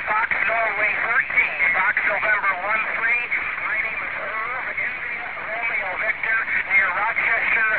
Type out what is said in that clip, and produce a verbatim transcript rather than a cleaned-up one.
Fox Norway thirteen, Fox November one three. My name is Irv, India, Romeo Victor, near Rochester,